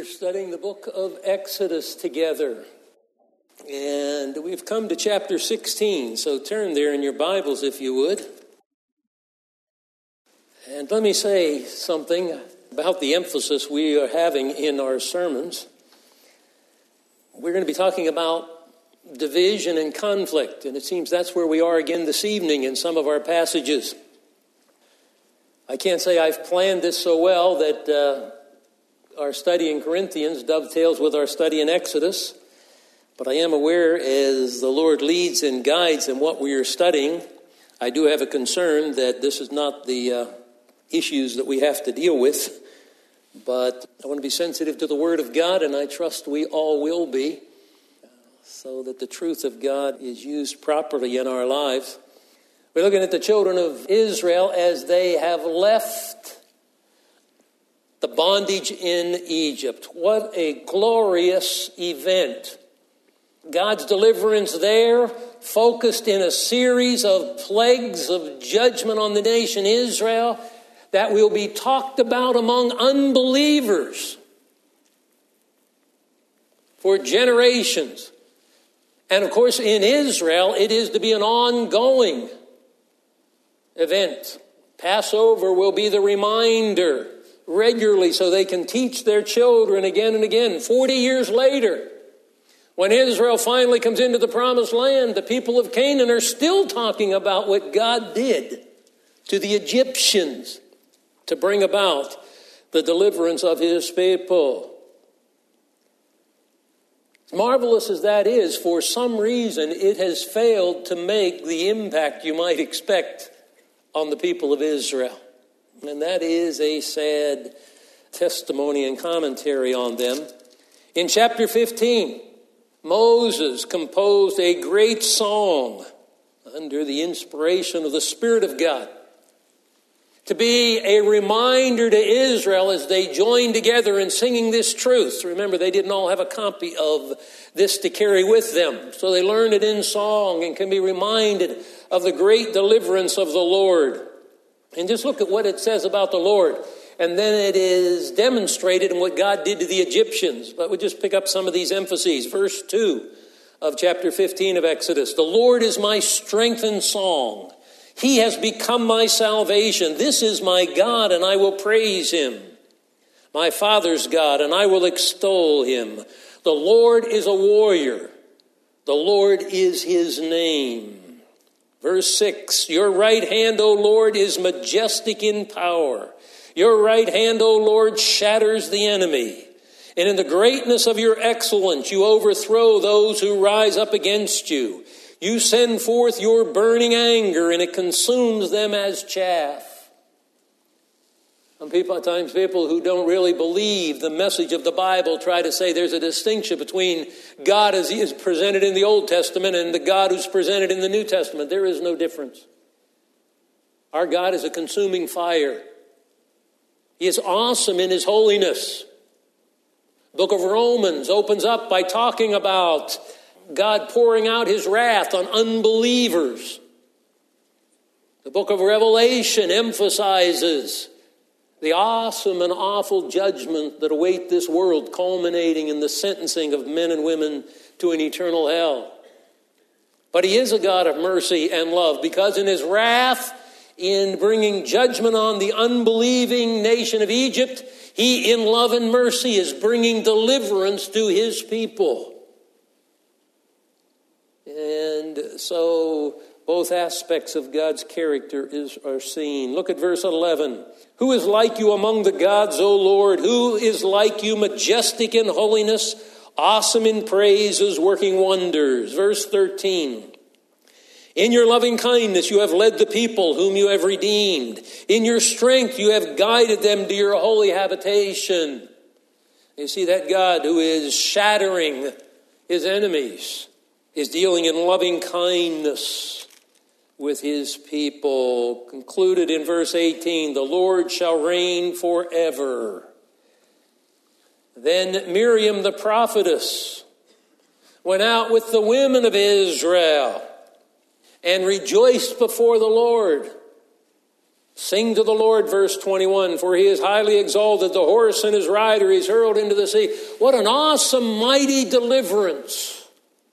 Studying the book of Exodus together. And we've come to chapter 16, so turn there in your Bibles if you would. And let me say something about the emphasis we are having in our sermons. We're going to be talking about division and conflict, and it seems that's where we are again this evening in some of our passages. I can't say I've planned this so well that our study in Corinthians dovetails with our study in Exodus. But I am aware as the Lord leads and guides in what we are studying, I do have a concern that this is not the issues that we have to deal with. But I want to be sensitive to the Word of God, and I trust we all will be, so that the truth of God is used properly in our lives. We're looking at the children of Israel as they have left the bondage in Egypt. What a glorious event. God's deliverance there, focused in a series of plagues of judgment on the nation Israel that will be talked about among unbelievers for generations. And of course, in Israel, it is to be an ongoing event. Passover will be the reminder regularly so they can teach their children again and again. 40 years later, when Israel finally comes into the promised land, the people of Canaan are still talking about what God did to the Egyptians to bring about the deliverance of his people. As marvelous as that is, for some reason it has failed to make the impact you might expect on the people of Israel. And that is a sad testimony and commentary on them. In chapter 15, Moses composed a great song under the inspiration of the Spirit of God to be a reminder to Israel as they joined together in singing this truth. Remember, they didn't all have a copy of this to carry with them, so they learned it in song and can be reminded of the great deliverance of the Lord. And just look at what it says about the Lord. And then it is demonstrated in what God did to the Egyptians. But we'll just pick up some of these emphases. Verse 2 of chapter 15 of Exodus. The Lord is my strength and song. He has become my salvation. This is my God, and I will praise him. My father's God, and I will extol him. The Lord is a warrior. The Lord is his name. Verse 6, your right hand, O Lord, is majestic in power. Your right hand, O Lord, shatters the enemy. And in the greatness of your excellence, you overthrow those who rise up against you. You send forth your burning anger, and it consumes them as chaff. Sometimes people who don't really believe the message of the Bible try to say there's a distinction between God as he is presented in the Old Testament and the God who's presented in the New Testament. There is no difference. Our God is a consuming fire. He is awesome in his holiness. The book of Romans opens up by talking about God pouring out his wrath on unbelievers. The book of Revelation emphasizes the awesome and awful judgment that await this world, culminating in the sentencing of men and women to an eternal hell. But he is a God of mercy and love, because in his wrath, in bringing judgment on the unbelieving nation of Egypt, he in love and mercy is bringing deliverance to his people. And so both aspects of God's character are seen. Look at verse 11. Who is like you among the gods, O Lord? Who is like you, majestic in holiness, awesome in praises, working wonders? Verse 13. In your loving kindness you have led the people whom you have redeemed. In your strength you have guided them to your holy habitation. You see, that God who is shattering his enemies is dealing in loving kindness with his people. Concluded in verse 18, the Lord shall reign forever. Then Miriam the prophetess went out with the women of Israel and rejoiced before the Lord. Sing to the Lord, verse 21, for he is highly exalted. The horse and his rider he's hurled into the sea. What an awesome, mighty deliverance.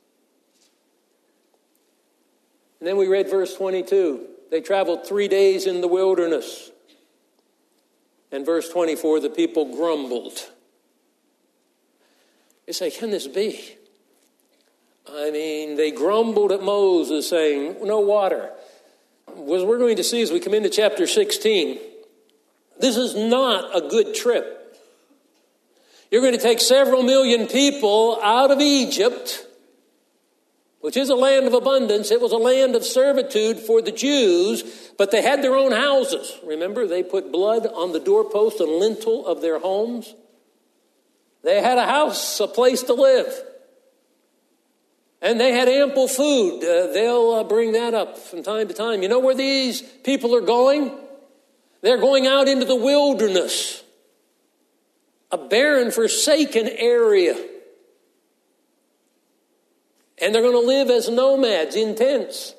And then we read verse 22. They traveled 3 days in the wilderness. And verse 24, the people grumbled. You say, can this be? I mean, they grumbled at Moses, saying, no water. As we're going to see as we come into chapter 16, this is not a good trip. You're going to take several million people out of Egypt, which is a land of abundance. It was a land of servitude for the Jews, but they had their own houses. Remember, they put blood on the doorpost and lintel of their homes. They had a house, a place to live. And they had ample food. They'll bring that up from time to time. You know where these people are going? They're going out into the wilderness, a barren, forsaken area. And they're going to live as nomads in tents.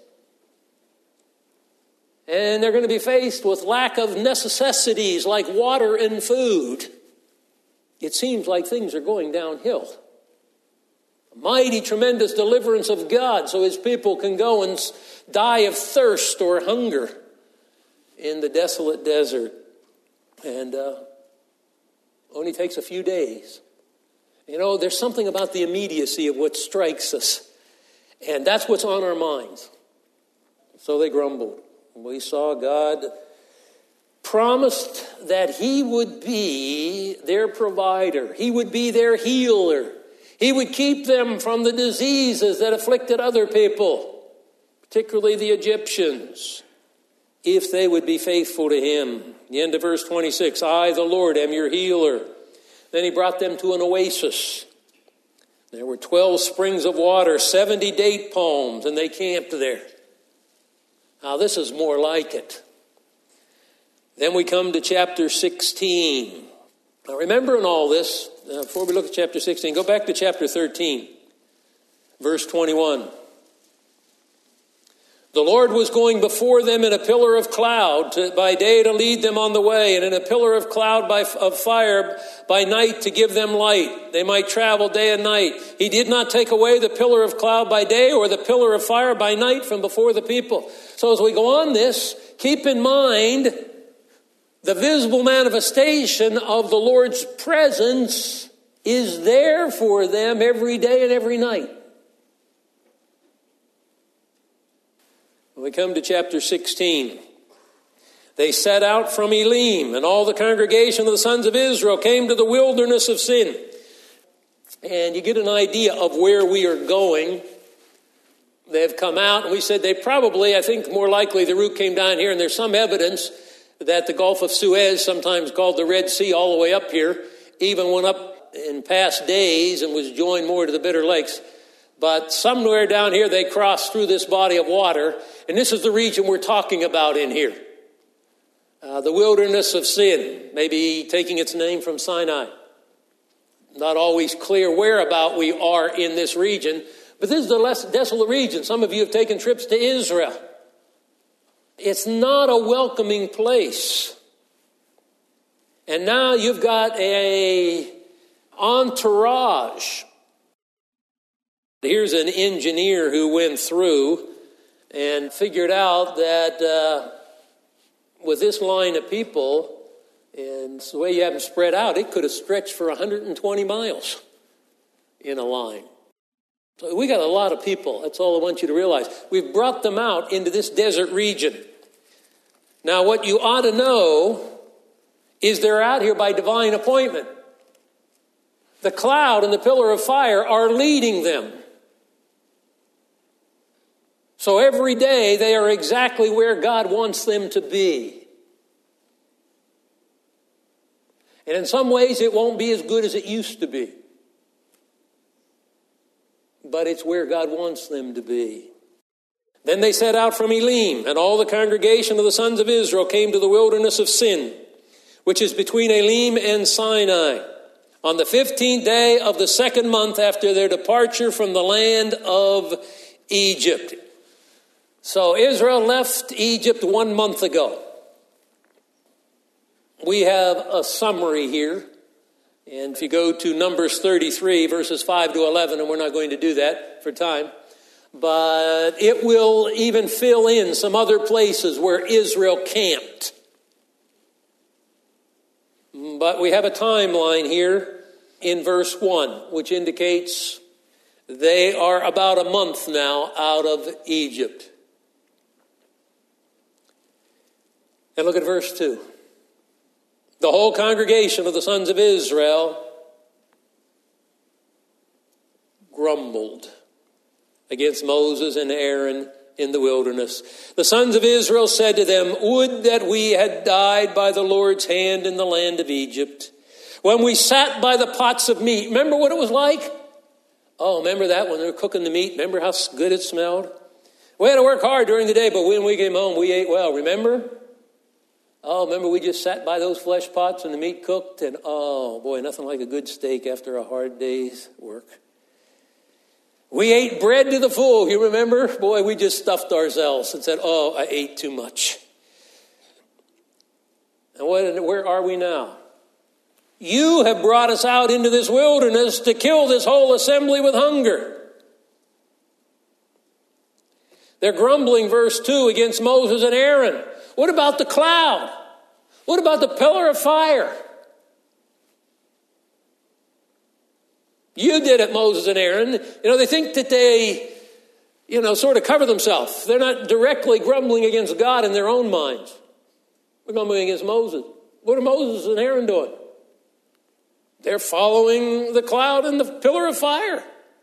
And they're going to be faced with lack of necessities like water and food. It seems like things are going downhill. Mighty, tremendous deliverance of God so his people can go and die of thirst or hunger in the desolate desert. And only takes a few days. You know, there's something about the immediacy of what strikes us. And that's what's on our minds. So they grumbled. We saw God promised that he would be their provider. He would be their healer. He would keep them from the diseases that afflicted other people, particularly the Egyptians, if they would be faithful to him. The end of verse 26, I, the Lord, am your healer. Then he brought them to an oasis. There were 12 springs of water, 70 date palms, and they camped there. Now this is more like it. Then we come to chapter 16. Now remember in all this, before we look at chapter 16, go back to chapter 13, verse 21. The Lord was going before them in a pillar of cloud by day to lead them on the way, and in a pillar of cloud of fire by night to give them light. They might travel day and night. He did not take away the pillar of cloud by day or the pillar of fire by night from before the people. So as we go on this, keep in mind the visible manifestation of the Lord's presence is there for them every day and every night. When we come to chapter 16, they set out from Elim, and all the congregation of the sons of Israel came to the wilderness of Sin. And you get an idea of where we are going. They've come out, and we said they probably, I think more likely the route came down here, and there's some evidence that the Gulf of Suez, sometimes called the Red Sea all the way up here, even went up in past days and was joined more to the Bitter Lakes. But somewhere down here they crossed through this body of water, and this is the region we're talking about in here. The wilderness of Sin, maybe taking its name from Sinai. Not always clear whereabout we are in this region, but this is the less desolate region. Some of you have taken trips to Israel. It's not a welcoming place. And now you've got an entourage. Here's an engineer who went through and figured out that with this line of people, and the way you have them spread out, it could have stretched for 120 miles in a line. So we got a lot of people. That's all I want you to realize. We've brought them out into this desert region. Now, what you ought to know is they're out here by divine appointment. The cloud and the pillar of fire are leading them. So every day they are exactly where God wants them to be. And in some ways it won't be as good as it used to be. But it's where God wants them to be. Then they set out from Elim, and all the congregation of the sons of Israel came to the wilderness of Sin, which is between Elim and Sinai, on the 15th day of the second month after their departure from the land of Egypt. So Israel left Egypt 1 month ago. we have a summary here. And if you go to Numbers 33, verses 5 to 11, and we're not going to do that for time, but it will even fill in some other places where Israel camped. But we have a timeline here in verse 1, which indicates they are about a month now out of Egypt. And look at verse 2. The whole congregation of the sons of Israel grumbled against Moses and Aaron in the wilderness. The sons of Israel said to them, "Would that we had died by the Lord's hand in the land of Egypt, when we sat by the pots of meat." Remember what it was like? Oh, remember that when they were cooking the meat? Remember how good it smelled? We had to work hard during the day, but when we came home, we ate well. Remember? Oh, remember we just sat by those flesh pots and the meat cooked, and oh boy, nothing like a good steak after a hard day's work. We ate bread to the full, you remember? Boy, we just stuffed ourselves and said, "Oh, I ate too much." And where are we now? You have brought us out into this wilderness to kill this whole assembly with hunger. They're grumbling, verse 2, against Moses and Aaron. What about the cloud? What about the pillar of fire? You did it, Moses and Aaron. They think that they, sort of cover themselves. They're not directly grumbling against God in their own minds. We're grumbling against Moses. What are Moses and Aaron doing? They're following the cloud and the pillar of fire.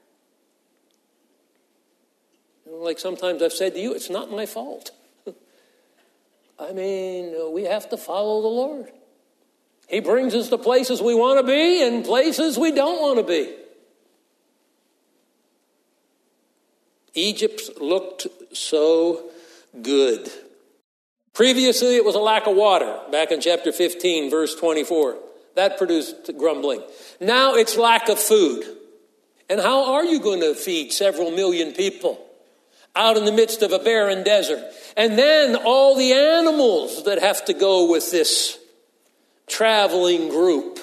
Like sometimes I've said to you, it's not my fault. We have to follow the Lord. He brings us to places we want to be and places we don't want to be. Egypt looked so good. Previously, it was a lack of water, back in chapter 15, verse 24. That produced grumbling. Now it's lack of food. And how are you going to feed several million people out in the midst of a barren desert? And then all the animals that have to go with this traveling group.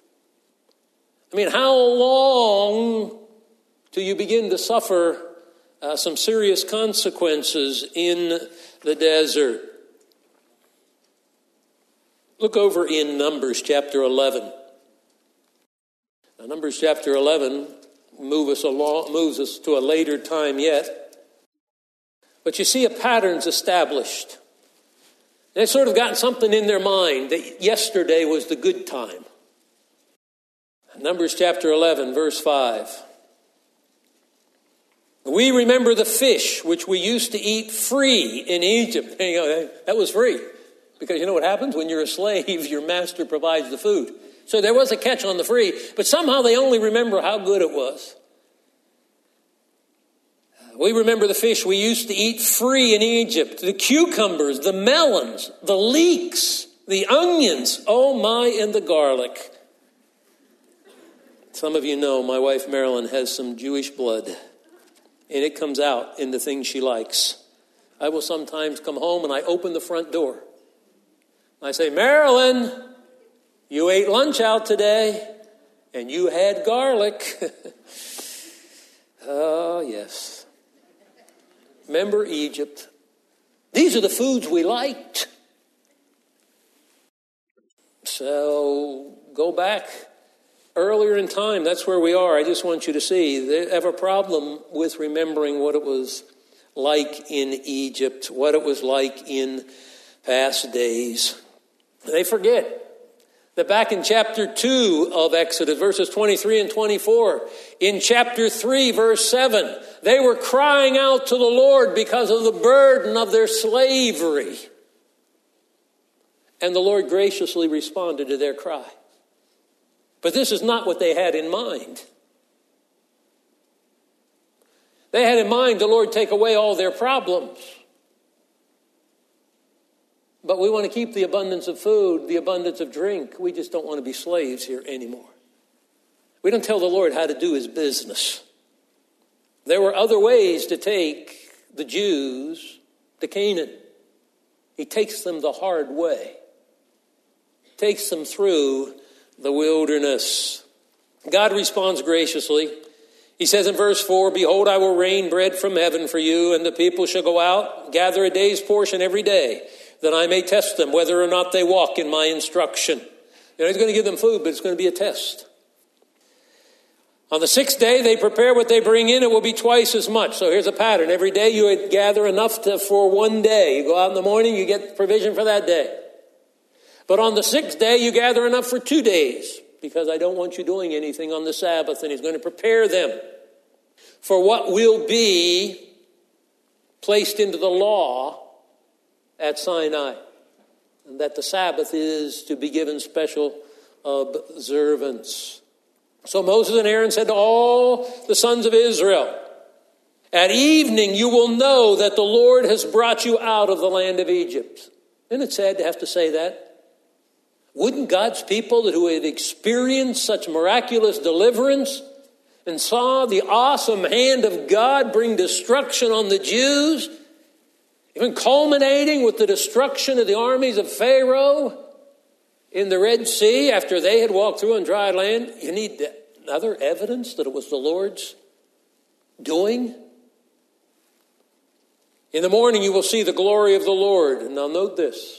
How long till you begin to suffer some serious consequences in the desert? Look over in Numbers chapter 11. Now, Numbers chapter 11 moves us to a later time yet. But you see a pattern's established. They've sort of gotten something in their mind that yesterday was the good time. Numbers chapter 11, verse 5. We remember the fish which we used to eat free in Egypt. That was free. Because you know what happens? When you're a slave, your master provides the food. So there was a catch on the free, but somehow they only remember how good it was. We remember the fish we used to eat free in Egypt, the cucumbers, the melons, the leeks, the onions, and the garlic. Some of you know my wife Marilyn has some Jewish blood, and it comes out in the things she likes. I will sometimes come home and I open the front door. I say, "Marilyn, you ate lunch out today, and you had garlic." Oh, yes. Remember Egypt. These are the foods we liked. So go back earlier in time. That's where we are. I just want you to see they have a problem with remembering what it was like in Egypt, what it was like in past days. They forget that back in chapter 2 of Exodus, verses 23 and 24, in chapter 3, verse 7, they were crying out to the Lord because of the burden of their slavery. And the Lord graciously responded to their cry. But this is not what they had in mind. They had in mind the Lord take away all their problems. But we want to keep the abundance of food, the abundance of drink. We just don't want to be slaves here anymore. We don't tell the Lord how to do his business. There were other ways to take the Jews to Canaan. He takes them the hard way. takes them through the wilderness. God responds graciously. He says in verse 4, "Behold, I will rain bread from heaven for you, and the people shall go out, gather a day's portion every day, that I may test them whether or not they walk in my instruction." He's going to give them food, but it's going to be a test. On the 6th day, they prepare what they bring in. It will be twice as much. So here's a pattern. Every day you would gather enough for one day. You go out in the morning, you get provision for that day. But on the 6th day, you gather enough for 2 days, because I don't want you doing anything on the Sabbath. And he's going to prepare them for what will be placed into the law at Sinai. And that the Sabbath is to be given special observance. So Moses and Aaron said to all the sons of Israel, "At evening you will know that the Lord has brought you out of the land of Egypt." Isn't it sad to have to say that? Wouldn't God's people who had experienced such miraculous deliverance and saw the awesome hand of God bring destruction on the Jews, even culminating with the destruction of the armies of Pharaoh in the Red Sea after they had walked through on dry land, you need other evidence that it was the Lord's doing? In the morning you will see the glory of the Lord. And now note this.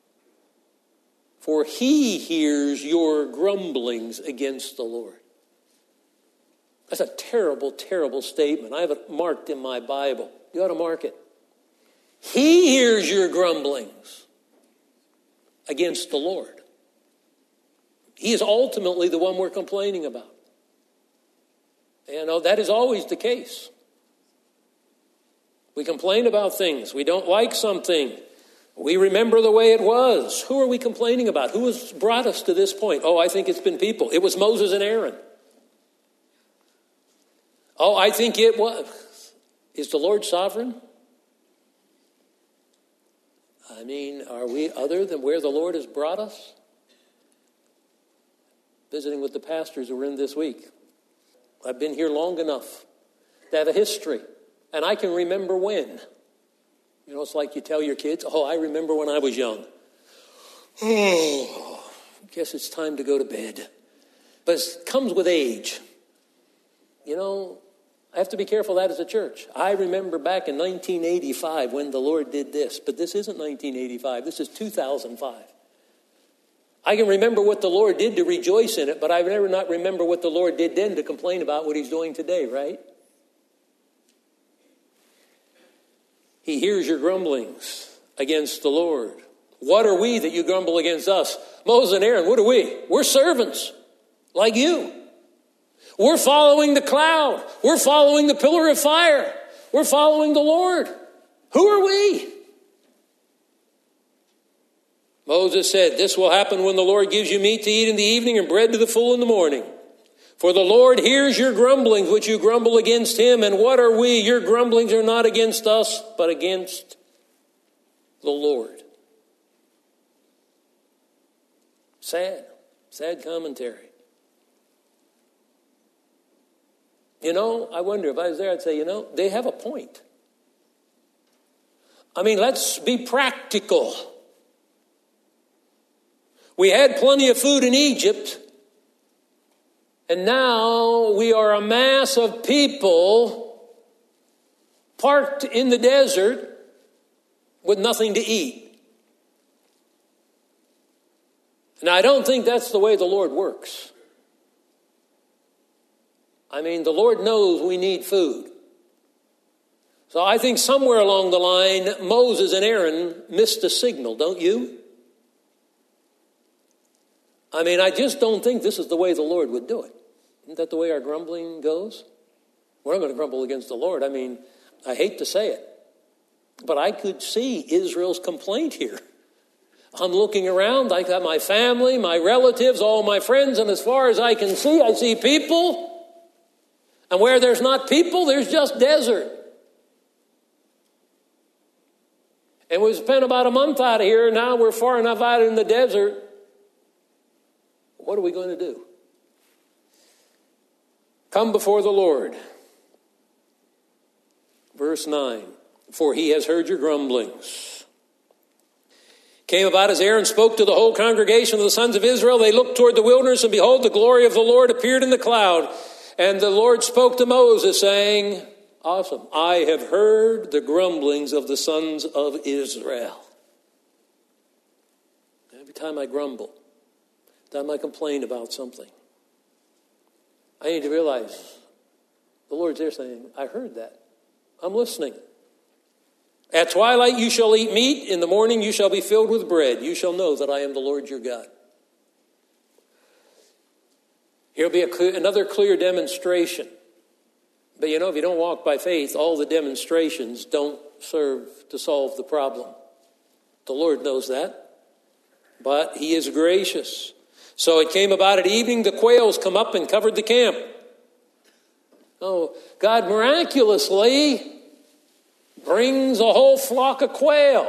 For he hears your grumblings against the Lord. That's a terrible, terrible statement. I have it marked in my Bible. You ought to mark it. He hears your grumblings against the Lord. He is ultimately the one we're complaining about. That is always the case. We complain about things. We don't like something. We remember the way it was. Who are we complaining about? Who has brought us to this point? Oh, I think it's been people. It was Moses and Aaron. Oh, I think it was. Is the Lord sovereign? I mean, are we other than where the Lord has brought us? Visiting with the pastors who were in this week. I've been here long enough to have a history. And I can remember when. It's like you tell your kids, "Oh, I remember when I was young." Oh, I guess it's time to go to bed. But it comes with age. I have to be careful of that as a church. I remember back in 1985 when the Lord did this. But this isn't 1985. This is 2005. I can remember what the Lord did to rejoice in it, but I've never not remember what the Lord did then to complain about what he's doing today, right? He hears your grumblings against the Lord. What are we that you grumble against us? Moses and Aaron, what are we? We're servants, like you. We're following the cloud. We're following the pillar of fire. We're following the Lord. Who are we? Moses said, "This will happen when the Lord gives you meat to eat in the evening and bread to the full in the morning. For the Lord hears your grumblings, which you grumble against him. And what are we? Your grumblings are not against us, but against the Lord." Sad commentary. I wonder if I was there, I'd say, they have a point. I mean, let's be practical. We had plenty of food in Egypt, and now we are a mass of people parked in the desert with nothing to eat. Now, I don't think that's the way the Lord works. I mean, the Lord knows we need food. So I think somewhere along the line, Moses and Aaron missed a signal, don't you? I mean, I just don't think this is the way the Lord would do it. Isn't that the way our grumbling goes? We're not going to grumble against the Lord. I mean, I hate to say it, but I could see Israel's complaint here. I'm looking around. I got my family, my relatives, all my friends, and as far as I can see, I see people. And where there's not people, there's just desert. And we spent about a month out of here. Now we're far enough out in the desert. What are we going to do? Come before the Lord. Verse 9. For he has heard your grumblings. Came about as Aaron spoke to the whole congregation of the sons of Israel. They looked toward the wilderness, and behold, the glory of the Lord appeared in the cloud. And the Lord spoke to Moses, saying, awesome, I have heard the grumblings of the sons of Israel. Every time I grumble, every time I complain about something, I need to realize the Lord's there saying, I heard that. I'm listening. At twilight you shall eat meat. In the morning you shall be filled with bread. You shall know that I am the Lord your God. Here will be another clear demonstration. But if you don't walk by faith, all the demonstrations don't serve to solve the problem. The Lord knows that. But he is gracious. So it came about at evening, the quails come up and covered the camp. Oh, God miraculously brings a whole flock of quail.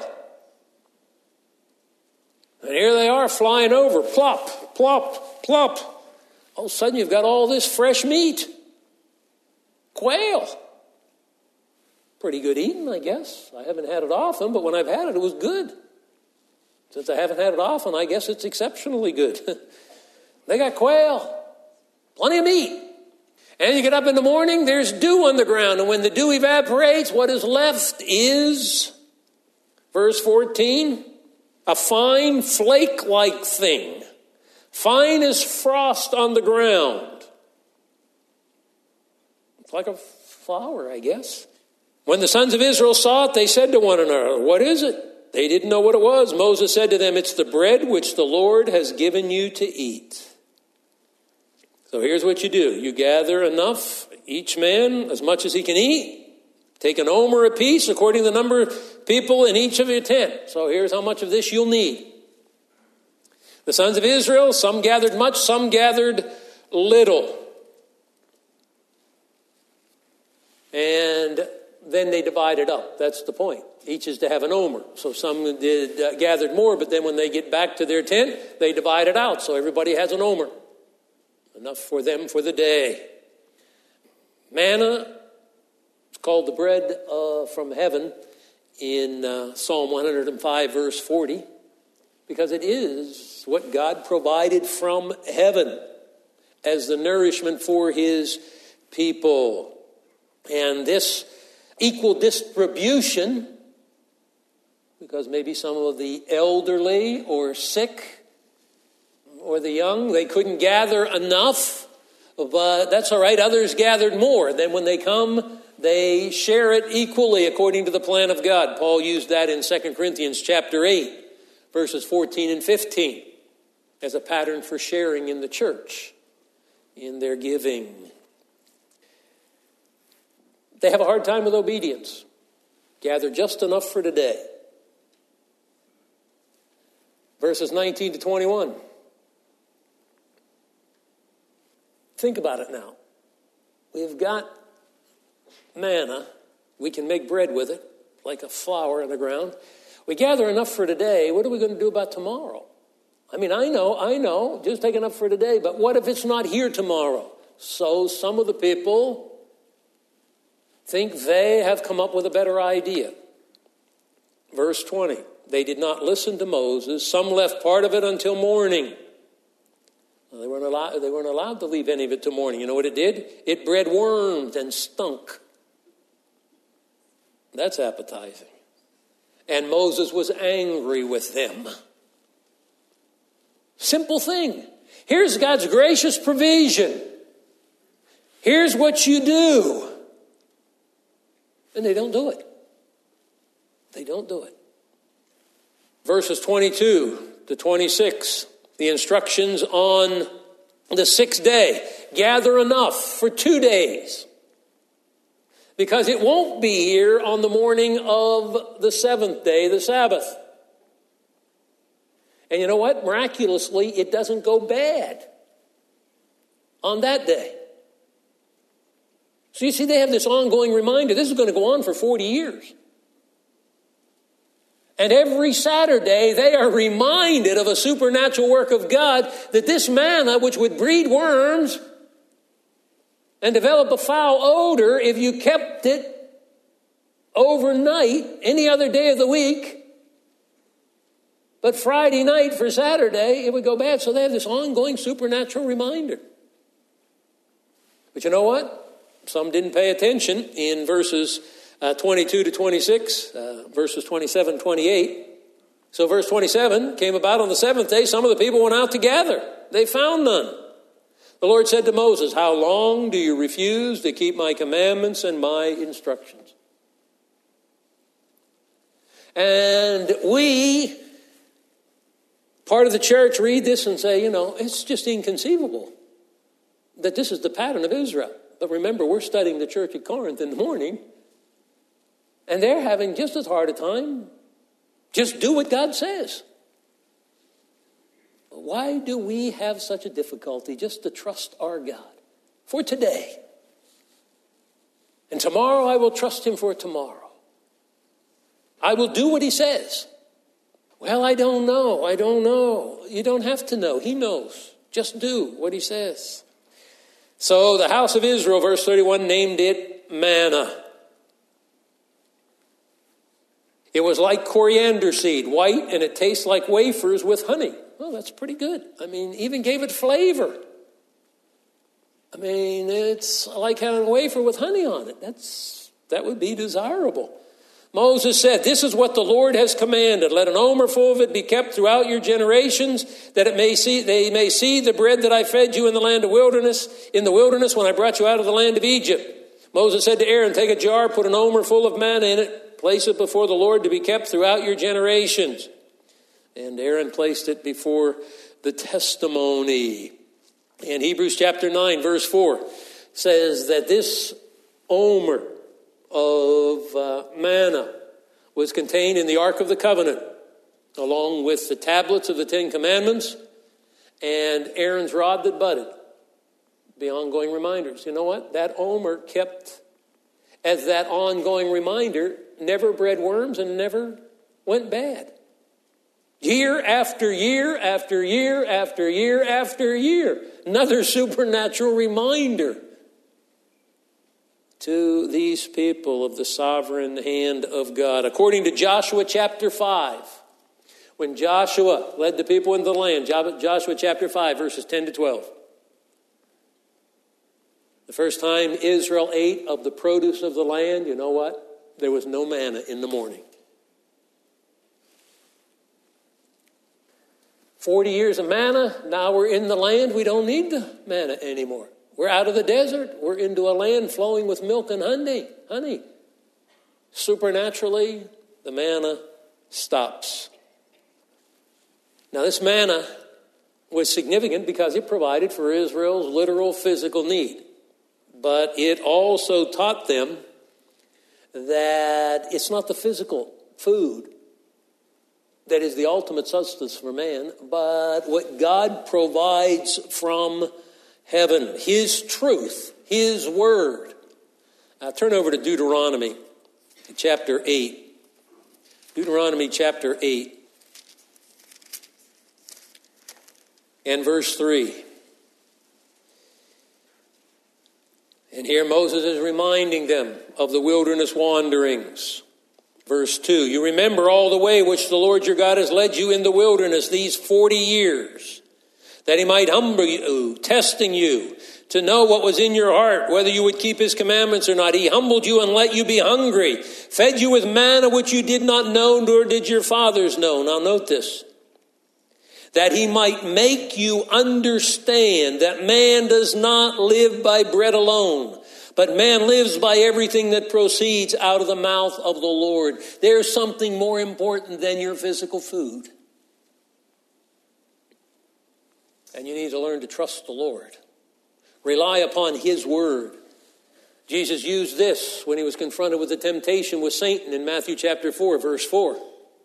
And here they are flying over. Plop, plop, plop. All of a sudden you've got all this fresh meat. Quail. Pretty good eating, I guess. I haven't had it often, but when I've had it, it was good. Since I haven't had it often, I guess it's exceptionally good. They got quail. Plenty of meat. And you get up in the morning, there's dew on the ground. And when the dew evaporates, what is left is, verse 14, a fine flake-like thing. Fine as frost on the ground. It's like a flower, I guess. When the sons of Israel saw it, they said to one another, what is it? They didn't know what it was. Moses said to them, it's the bread which the Lord has given you to eat. So here's what you do. You gather enough, each man, as much as he can eat. Take an omer apiece according to the number of people in each of your tent. So here's how much of this you'll need. The sons of Israel, some gathered much, some gathered little. And then they divided up. That's the point. Each is to have an omer. So some gathered more, but then when they get back to their tent, they divide it out. So everybody has an omer. Enough for them for the day. Manna, it's called the bread from heaven in Psalm 105, verse 40, because it is what God provided from heaven as the nourishment for his people. And this equal distribution, because maybe some of the elderly or sick or the young, they couldn't gather enough, but that's all right. Others gathered more. Then when they come, they share it equally according to the plan of God. Paul used that in 2 Corinthians chapter 8, verses 14 and 15, as a pattern for sharing in the church, in their giving. They have a hard time with obedience. Gather just enough for today. Verses 19 to 21. Think about it now. We've got manna. We can make bread with it, like a flower in the ground. We gather enough for today. What are we going to do about tomorrow? I mean, I know, just take enough for today, but what if it's not here tomorrow? So some of the people think they have come up with a better idea. Verse 20, they did not listen to Moses. Some left part of it until morning. They weren't allowed to leave any of it till morning. You know what it did? It bred worms and stunk. That's appetizing. And Moses was angry with them. Simple thing. Here's God's gracious provision. Here's what you do. And they don't do it. They don't do it. Verses 22 to 26. The instructions on the sixth day. Gather enough for 2 days. Because it won't be here on the morning of the seventh day, the Sabbath. And you know what? Miraculously, it doesn't go bad on that day. So you see, they have this ongoing reminder. This is going to go on for 40 years. And every Saturday, they are reminded of a supernatural work of God, that this manna, which would breed worms and develop a foul odor if you kept it overnight any other day of the week, But Friday night for Saturday, it would go bad. So they have this ongoing supernatural reminder. But you know what? Some didn't pay attention in verses 22 to 26, verses 27, 28. So verse 27 came about on the seventh day. Some of the people went out to gather. They found none. The Lord said to Moses, how long do you refuse to keep my commandments and my instructions? And we, part of the church, read this and say, it's just inconceivable that this is the pattern of Israel. But remember, we're studying the church at Corinth in the morning, and they're having just as hard a time. Just do what God says. Why do we have such a difficulty just to trust our God for today? And tomorrow I will trust him for tomorrow. I will do what he says. Well, I don't know. You don't have to know. He knows. Just do what he says. So the house of Israel, verse 31, named it manna. It was like coriander seed, white, and it tastes like wafers with honey. Oh, that's pretty good. Even gave it flavor. It's like having a wafer with honey on it. That would be desirable. Moses said, this is what the Lord has commanded. Let an omer full of it be kept throughout your generations, that they may see the bread that I fed you in the wilderness when I brought you out of the land of Egypt. Moses said to Aaron, take a jar, put an omer full of manna in it, place it before the Lord to be kept throughout your generations. And Aaron placed it before the testimony. And Hebrews chapter 9, verse 4 says that this omer of manna was contained in the Ark of the Covenant, along with the tablets of the Ten Commandments and Aaron's rod that budded. The ongoing reminders. You know what? That omer kept as that ongoing reminder, never bred worms and never went bad. Year after year after year after year after year. Another supernatural reminder to these people of the sovereign hand of God. According to Joshua chapter 5, when Joshua led the people into the land, Joshua chapter 5, verses 10 to 12. The first time Israel ate of the produce of the land, you know what? There was no manna in the morning. 40 years of manna, now we're in the land. We don't need the manna anymore. We're out of the desert. We're into a land flowing with milk and honey. Supernaturally, the manna stops. Now, this manna was significant because it provided for Israel's literal physical need. But it also taught them that it's not the physical food that is the ultimate sustenance for man, but what God provides from heaven, his truth, his word. Turn over to Deuteronomy chapter 8. Deuteronomy chapter 8 and verse 3. And here Moses is reminding them of the wilderness wanderings. Verse 2, you remember all the way which the Lord your God has led you in the wilderness these 40 years, that he might humble you, testing you, to know what was in your heart, whether you would keep his commandments or not. He humbled you and let you be hungry, fed you with manna which you did not know, nor did your fathers know. Now note this, that he might make you understand that man does not live by bread alone, but man lives by everything that proceeds out of the mouth of the Lord. There's something more important than your physical food. And you need to learn to trust the Lord. Rely upon his word. Jesus used this when he was confronted with the temptation with Satan in Matthew chapter 4, verse 4.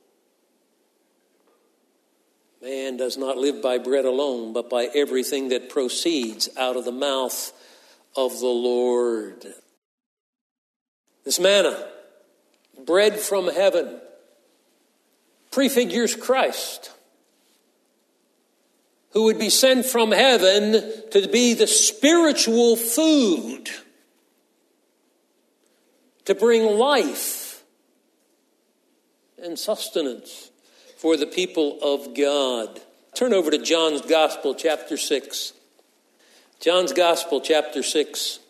Man does not live by bread alone, but by everything that proceeds out of the mouth of the Lord. This manna, bread from heaven, prefigures Christ, who would be sent from heaven to be the spiritual food, to bring life and sustenance for the people of God. Turn over to John's Gospel, chapter 6. John's Gospel, chapter 6.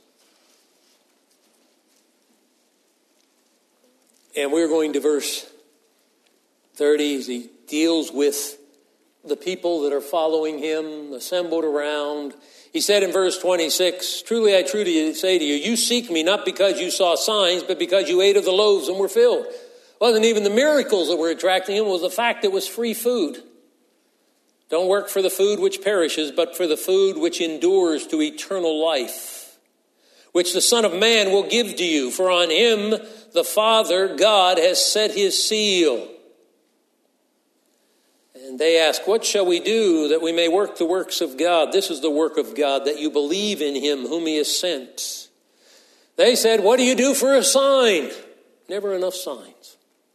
And we're going to verse 30 as he deals with the people that are following him, assembled around. He said in verse 26, truly I truly say to you, you seek me not because you saw signs, but because you ate of the loaves and were filled. It wasn't even the miracles that were attracting him, it was the fact that it was free food. Don't work for the food which perishes, but for the food which endures to eternal life, which the Son of Man will give to you. For on him the Father, God, has set his seal. And they ask, what shall we do that we may work the works of God? This is the work of God, that you believe in him whom he has sent. They said, what do you do for a sign? Never enough signs.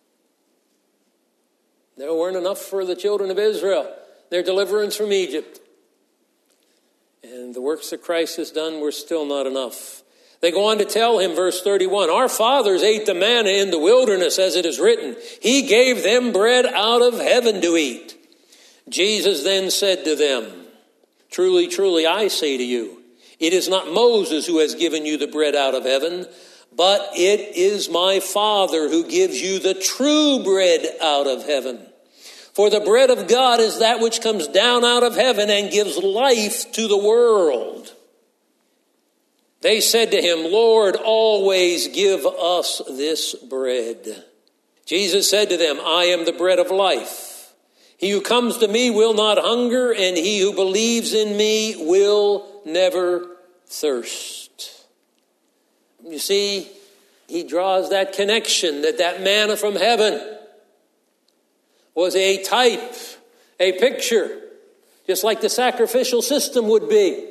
There weren't enough for the children of Israel. Their deliverance from Egypt. And the works that Christ has done were still not enough. They go on to tell him, verse 31, our fathers ate the manna in the wilderness, as it is written. He gave them bread out of heaven to eat. Jesus then said to them, truly, truly, I say to you, it is not Moses who has given you the bread out of heaven, but it is my Father who gives you the true bread out of heaven. For the bread of God is that which comes down out of heaven and gives life to the world. They said to him, Lord, always give us this bread. Jesus said to them, I am the bread of life. He who comes to me will not hunger, and he who believes in me will never thirst. You see, he draws that connection that manna from heaven was a type, a picture, just like the sacrificial system would be,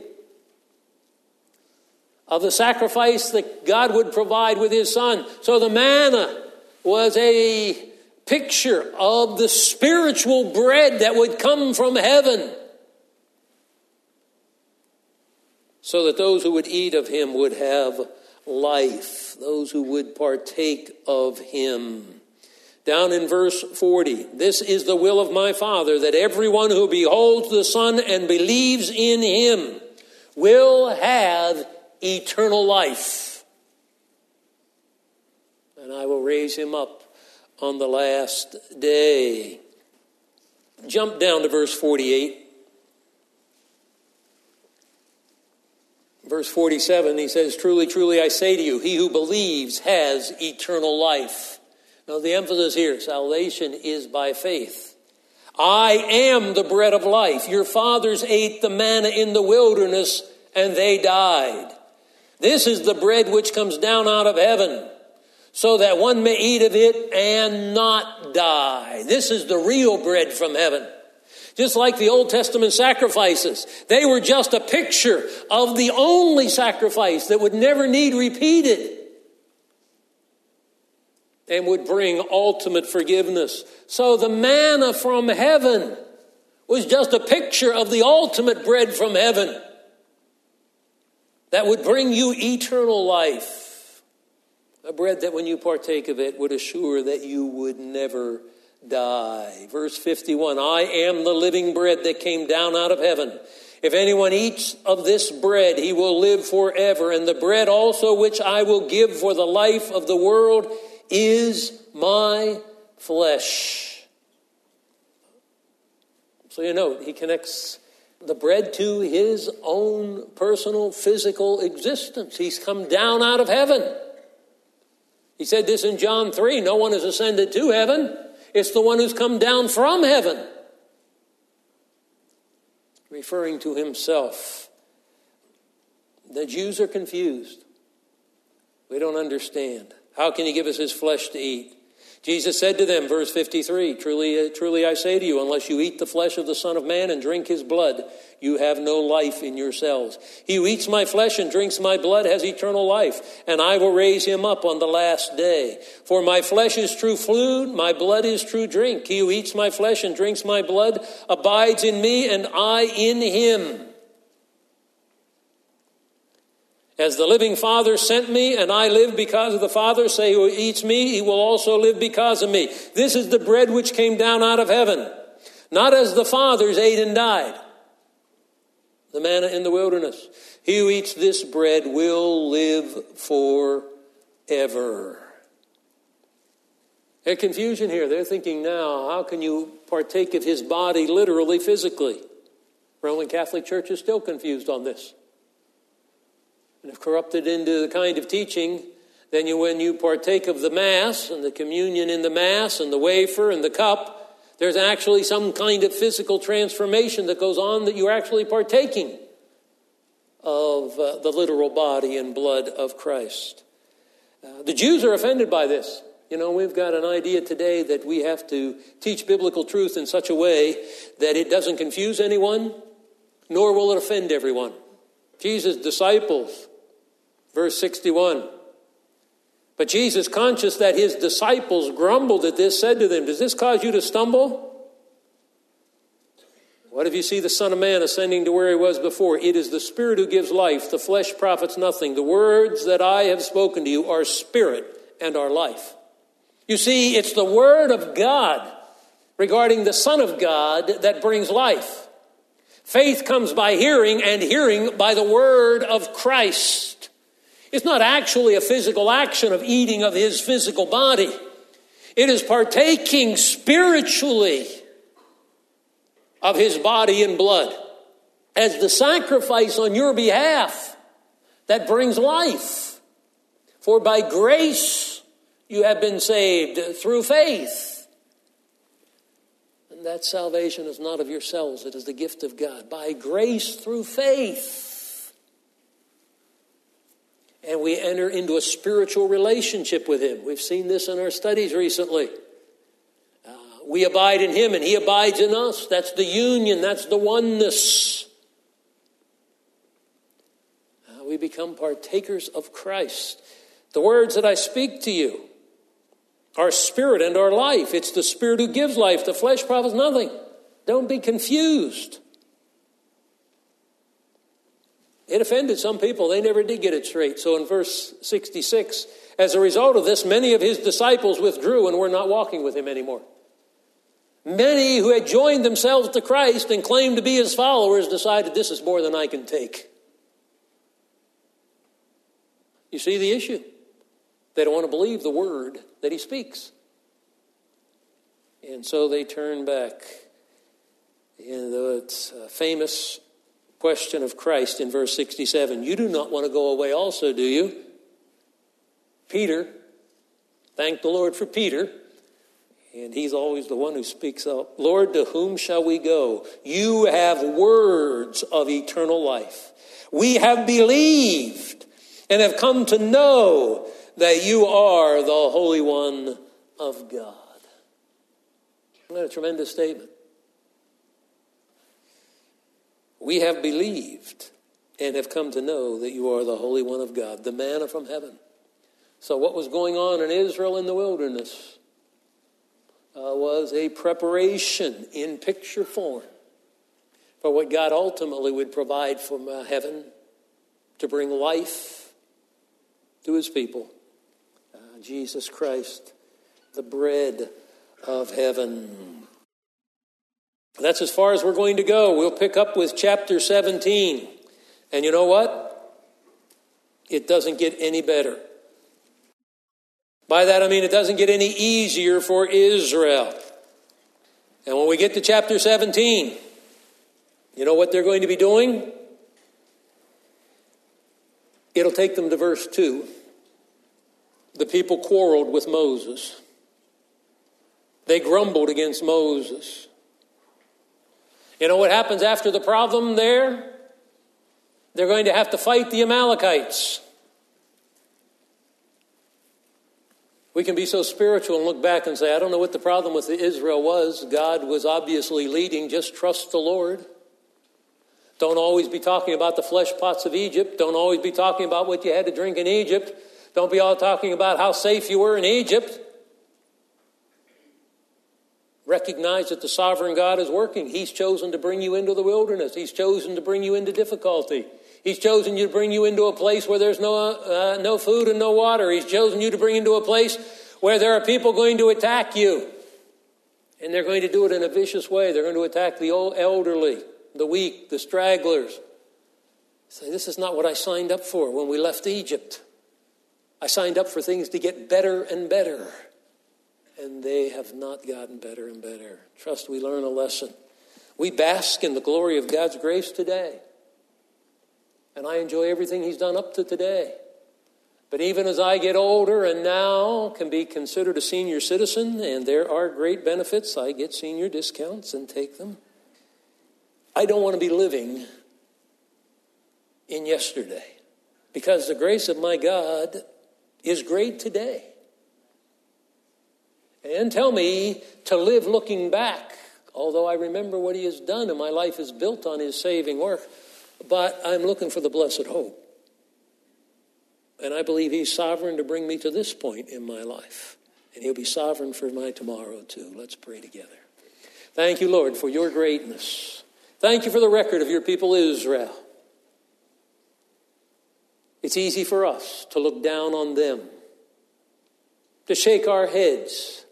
of the sacrifice that God would provide with his Son. So the manna was a picture of the spiritual bread that would come from heaven, so that those who would eat of him would have life, those who would partake of him. Down in verse 40, this is the will of my Father, that everyone who beholds the Son and believes in him will have eternal life. And I will raise him up on the last day. Jump down to verse 48. Verse 47, he says, truly, truly, I say to you, he who believes has eternal life. Now, the emphasis here, salvation is by faith. I am the bread of life. Your fathers ate the manna in the wilderness, and they died. This is the bread which comes down out of heaven, so that one may eat of it and not die. This is the real bread from heaven. Just like the Old Testament sacrifices, they were just a picture of the only sacrifice that would never need repeated and would bring ultimate forgiveness. So the manna from heaven was just a picture of the ultimate bread from heaven that would bring you eternal life. A bread that when you partake of it would assure that you would never die. Verse 51, I am the living bread that came down out of heaven. If anyone eats of this bread, he will live forever. And the bread also which I will give for the life of the world is my flesh. So you note, he connects the bread to his own personal physical existence. He's come down out of heaven. He said this in John 3, no one has ascended to heaven. It's the one who's come down from heaven. Referring to himself. The Jews are confused. We don't understand. How can he give us his flesh to eat? Jesus said to them, verse 53, truly, truly I say to you, unless you eat the flesh of the Son of Man and drink his blood, you have no life in yourselves. He who eats my flesh and drinks my blood has eternal life, and I will raise him up on the last day. For my flesh is true food, my blood is true drink. He who eats my flesh and drinks my blood abides in me, and I in him. As the living Father sent me, and I live because of the Father, so who eats me, he will also live because of me. This is the bread which came down out of heaven, not as the fathers ate and died. The manna in the wilderness. He who eats this bread will live forever. There's confusion here. They're thinking now, how can you partake of his body literally, physically? Roman Catholic Church is still confused on this. And if corrupted into the kind of teaching, then when you partake of the Mass and the communion in the Mass and the wafer and the cup, there's actually some kind of physical transformation that goes on, that you're actually partaking of the literal body and blood of Christ. The Jews are offended by this. You know, we've got an idea today that we have to teach biblical truth in such a way that it doesn't confuse anyone, nor will it offend everyone. Jesus' disciples, verse 61. But Jesus, conscious that his disciples grumbled at this, said to them, does this cause you to stumble? What if you see the Son of Man ascending to where he was before? It is the Spirit who gives life. The flesh profits nothing. The words that I have spoken to you are spirit and are life. You see, it's the Word of God regarding the Son of God that brings life. Faith comes by hearing, and hearing by the Word of Christ. It's not actually a physical action of eating of his physical body. It is partaking spiritually of his body and blood as the sacrifice on your behalf that brings life. For by grace you have been saved through faith. And that salvation is not of yourselves, it is the gift of God. By grace through faith. And we enter into a spiritual relationship with him. We've seen this in our studies recently. We abide in him and he abides in us. That's the union. That's the oneness. We become partakers of Christ. The words that I speak to you are spirit and are life. It's the Spirit who gives life. The flesh profits nothing. Don't be confused. It offended some people. They never did get it straight. So in verse 66, as a result of this, many of his disciples withdrew and were not walking with him anymore. Many who had joined themselves to Christ and claimed to be his followers decided this is more than I can take. You see the issue? They don't want to believe the word that he speaks. And so they turn back. It's a famous question of Christ in verse 67. You do not want to go away also, do you? Peter, thank the Lord for Peter. And he's always the one who speaks up. Lord, to whom shall we go? You have words of eternal life. We have believed and have come to know that you are the Holy One of God. Isn't that a tremendous statement? We have believed and have come to know that you are the Holy One of God, the manna from heaven. So what was going on in Israel in the wilderness was a preparation in picture form for what God ultimately would provide from heaven to bring life to his people. Jesus Christ, the bread of heaven. That's as far as we're going to go. We'll pick up with chapter 17. And you know what? It doesn't get any better. By that I mean it doesn't get any easier for Israel. And when we get to chapter 17, you know what they're going to be doing? It'll take them to verse 2. The people quarreled with Moses. They grumbled against Moses. You know what happens after the problem there? They're going to have to fight the Amalekites. We can be so spiritual and look back and say, I don't know what the problem with Israel was. God was obviously leading. Just trust the Lord. Don't always be talking about the flesh pots of Egypt. Don't always be talking about what you had to drink in Egypt. Don't be all talking about how safe you were in Egypt. Recognize that the sovereign God is working. He's chosen to bring you into the wilderness. He's chosen to bring you into difficulty. He's chosen you to bring you into a place where there's no food and no water. He's chosen you to bring into a place where there are people going to attack you. And they're going to do it in a vicious way. They're going to attack the old elderly, the weak, the stragglers. Say, this is not what I signed up for when we left Egypt. I signed up for things to get better and better. And they have not gotten better and better. Trust we learn a lesson. We bask in the glory of God's grace today. And I enjoy everything he's done up to today. But even as I get older and now can be considered a senior citizen, and there are great benefits, I get senior discounts and take them. I don't want to be living in yesterday, because the grace of my God is great today. And tell me to live looking back, although I remember what he has done and my life is built on his saving work. But I'm looking for the blessed hope. And I believe he's sovereign to bring me to this point in my life. And he'll be sovereign for my tomorrow too. Let's pray together. Thank you, Lord, for your greatness. Thank you for the record of your people Israel. It's easy for us to look down on them, to shake our heads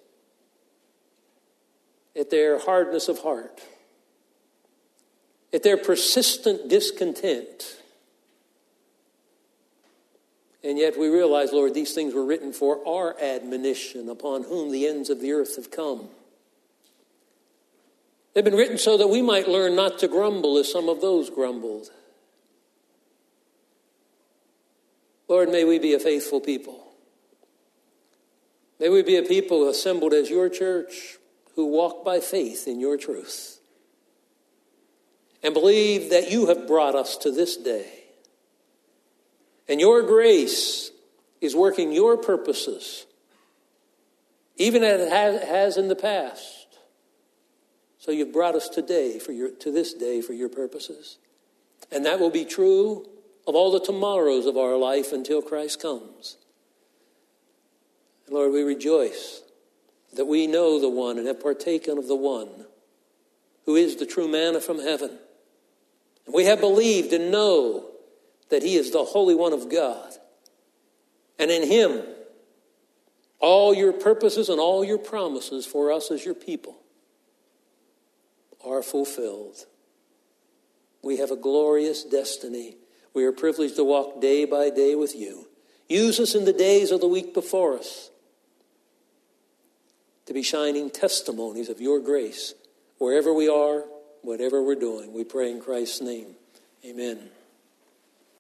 at their hardness of heart, at their persistent discontent. And yet we realize, Lord, these things were written for our admonition, upon whom the ends of the earth have come. They've been written so that we might learn not to grumble as some of those grumbled. Lord, may we be a faithful people. May we be a people assembled as your church who walk by faith in your truth and believe that you have brought us to this day. And your grace is working your purposes, even as it has in the past. So you've brought us today to this day for your purposes. And that will be true of all the tomorrows of our life until Christ comes. And Lord, we rejoice that we know the one and have partaken of the one who is the true manna from heaven. And we have believed and know that he is the Holy One of God. And in him, all your purposes and all your promises for us as your people are fulfilled. We have a glorious destiny. We are privileged to walk day by day with you. Use us in the days of the week before us to be shining testimonies of your grace wherever we are, whatever we're doing. We pray in Christ's name. Amen.